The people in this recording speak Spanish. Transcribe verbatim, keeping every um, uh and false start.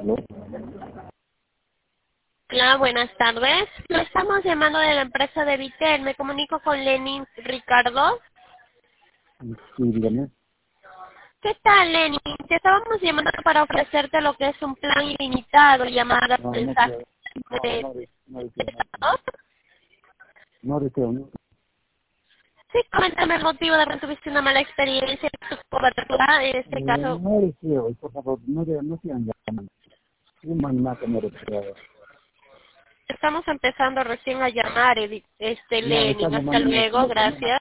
¿Aló? Hola, buenas tardes. Lo estamos llamando de la empresa de Vitel. Me comunico con Lenin Ricardo. Sí, dígame. ¿Qué tal, Lenin? Te estábamos llamando para ofrecerte lo que es un plan ilimitado, llamadas, No, no mensajes quiero. No, de no, de- no deseo. No, texto. no deseo. No, Sí, coméntame el motivo de que tuviste una mala experiencia en tu cobertura, en este eh, caso. no deseo. Por favor, no, de, no sean llamando. Un maná no deseo. Estamos empezando recién a llamar, Edi- este No, Lenin. están Hasta llamando. luego, No, no, gracias.